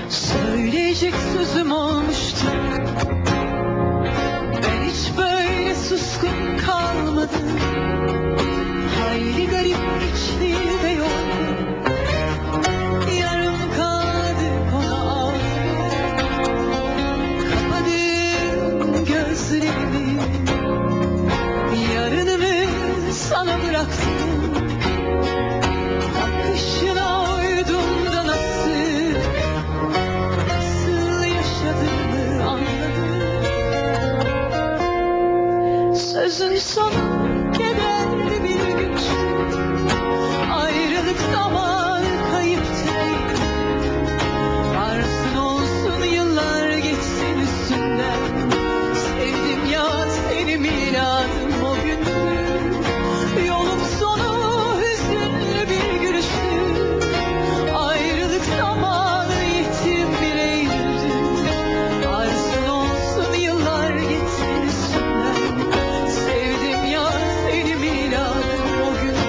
Söyleyecek sözüm olmuştu. Ben hiç böyle suskun kalmadım. Hayli garip, içli ve yorgun. Yarım kaldı konu. Kapadım gözlerimi. Yarınımı sana bıraktım. Akışına uydum da nasıl yaşadığımı anladım. Sözün sonu kederli bir güçtü. Ayrılık zamanı kayıptı. Varsın olsun yıllar geçsin üstünden. Sevdim ya seni miladım o gündü. Yolun sonu hüzünlü bir gülüştü. Ayrılık zamanı yetim bir Eylül'dü. Varsın olsun yıllar geçsin üstünden. Sevdim ya seni miladım o gündü.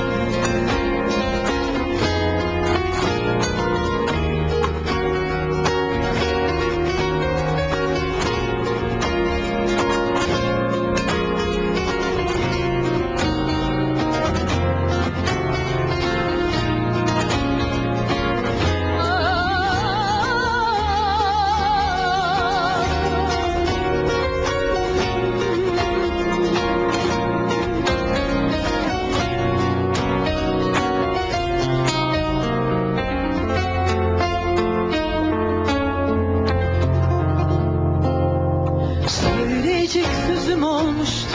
Söyleyecek sözüm olmuştu.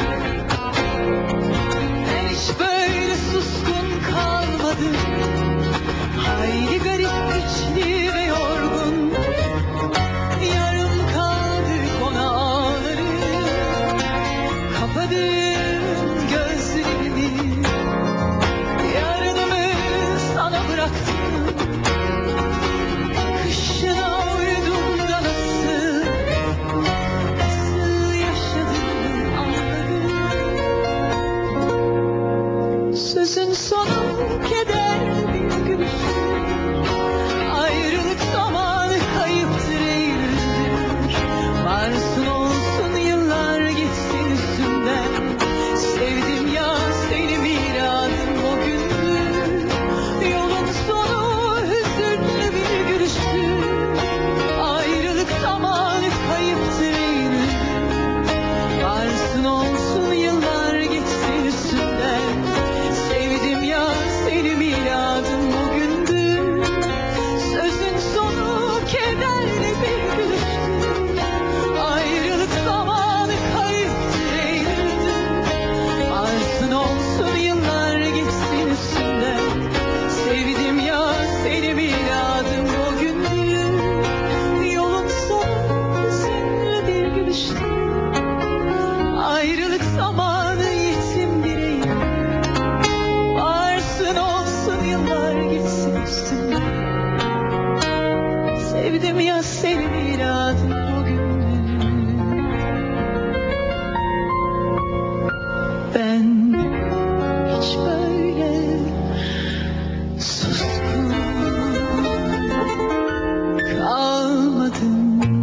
Ben hiç böyle suskun kalmadım. Hayli garip, içli ve yorgun. Yarım kaldı konu ağları. Kapadım gözlerimi. Yarınımı sana bıraktım. Akışına uydum da nasıl yaşadığımı anladım. Sözün sonu kederli bir gülüştü. Ayrılık zamanı kayıptır Eylül'dür. Varsın olsun yıllar geçsin üstünden. Sevdim ya seni miladım o gündü. Yolun sonu hüzünlü bir gülüştü. Ayrılık zamanı kayıptır Eylül'dür. Varsın olsun yıllar geçsin üstünden. Sevdim ya seni miladım o gündü. Sözün sonu kederli bir gülüştü. Ayrılık zamanı kayıptır Eylül'dür. Varsın olsun yıllar geçsin üstünden. Sevdim ya seni miladım o gündü. Yolun sonu hüzünlü bir gülüştü. Ayrılık zamanı yetim bir Eylül. Varsın olsun yıllar geçsin üstünden. Sevdim ya seni miladım o gündü. Ben hiç böyle suskun kalmadım.